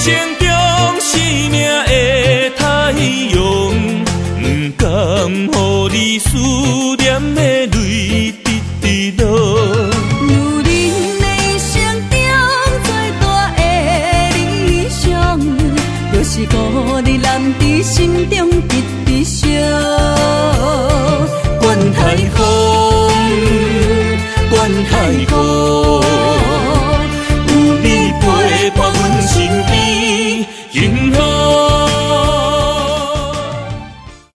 生中生命的太阳，不甘予你思念的泪直直落。 如恁的生中最大的理想，就是予你揽在心中直直烧。管太风，管太风。